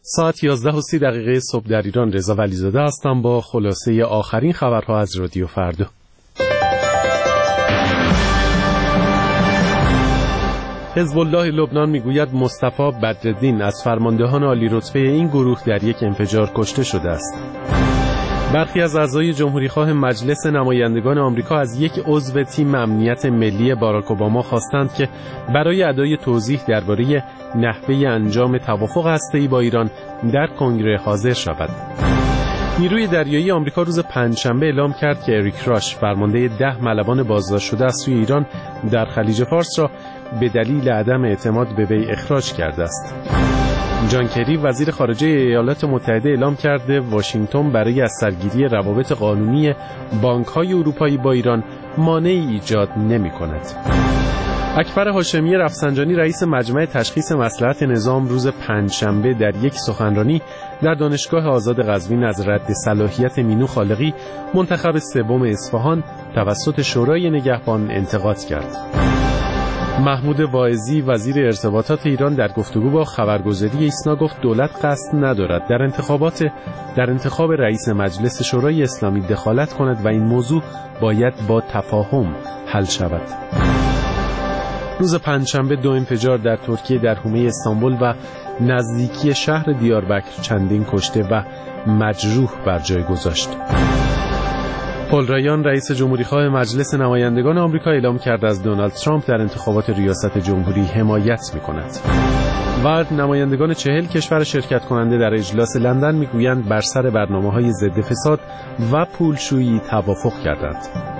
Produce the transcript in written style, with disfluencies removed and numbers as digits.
ساعت 11:30 صبح در ایران. رضا ولیزاده هستم با خلاصه آخرین خبرها از رادیو فردا. حزب الله لبنان میگوید مصطفی بدرالدین از فرماندهان عالی رتبه این گروه در یک انفجار کشته شده است. برخی از اعضای جمهوریخواه مجلس نمایندگان آمریکا از یک عضو تیم امنیت ملی باراک اوباما خواستند که برای ادای توضیح درباره نحوه انجام توافق هسته‌ای با ایران در کنگره حاضر شود. نیروی دریایی آمریکا روز پنجشنبه اعلام کرد که اریک راش، فرمانده 10 ملوان بازداشت شده از سوی ایران در خلیج فارس، را به دلیل عدم اعتماد به وی اخراج کرده است. جان کری، وزیر خارجه ایالات متحده، اعلام کرده واشنگتن برای از سرگیری روابط قانونی بانک‌های اروپایی با ایران مانعی ایجاد نمی‌کند. اکبر هاشمی رفسنجانی، رئیس مجمع تشخیص مصلحت نظام، روز پنجشنبه در یک سخنرانی در دانشگاه آزاد قزوین از رد صلاحیت مینو خالقی، منتخب سوم اصفهان، توسط شورای نگهبان انتقاد کرد. محمود واعظی، وزیر ارتباطات ایران، در گفتگو با خبرگزاری ایسنا گفت دولت قصد ندارد در انتخاب رئیس مجلس شورای اسلامی دخالت کند و این موضوع باید با تفاهم حل شود. روز پنجشنبه 2 انفجار در ترکیه در حومه استانبول و نزدیکی شهر دیاربکر چندین کشته و مجروح بر جای گذاشت. پل رایان، رئیس جمهوریخواه مجلس نمایندگان آمریکا، اعلام کرده از دونالد ترامپ در انتخابات ریاست جمهوری حمایت می‌کند. و نمایندگان 40 کشور شرکت کننده در اجلاس لندن می‌گویند بر سر برنامه‌های ضد فساد و پولشویی توافق کردند.